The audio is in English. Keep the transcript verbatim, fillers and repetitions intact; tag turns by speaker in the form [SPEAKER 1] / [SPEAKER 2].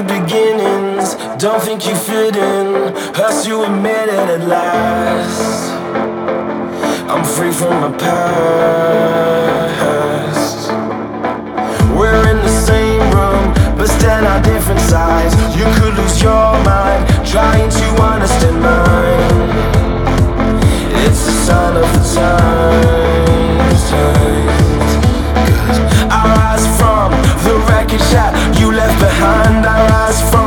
[SPEAKER 1] beginnings, don't think you fit in. Hurts to admit it at last. I'm free from my past. We're in the same room, but stand on different sides. You could lose your mind, trying to understand mine. It's a sign of the times, times. Cause I rise from the wreckage that you left behind. I rise from